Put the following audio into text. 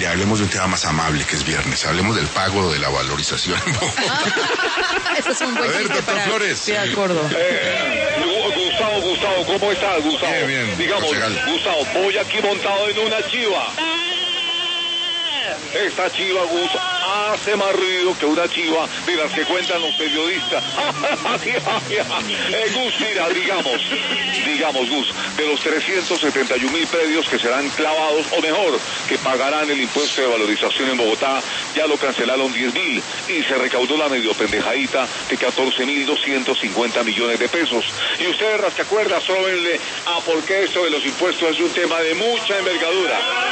hablemos de un tema más amable que es viernes. Hablemos del pago de la valorización en Bogotá. Eso es un buen A ver, chiste doctor para... Flores. Sí, de acuerdo. Gustavo, ¿cómo estás, Gustavo? Bien, Digamos, concejal. Gustavo, voy aquí montado en una chiva. Esta chiva, Gus, hace más ruido que una chiva de las que cuentan los periodistas. Gus, mira, digamos, Gus, de los 371.000 predios que serán clavados, o mejor, que pagarán el impuesto de valorización en Bogotá, ya lo cancelaron 10.000 y se recaudó la medio pendejadita de 14.250 millones de pesos. Y ustedes, rascacuerdas, sóbenle a por qué esto de los impuestos es un tema de mucha envergadura.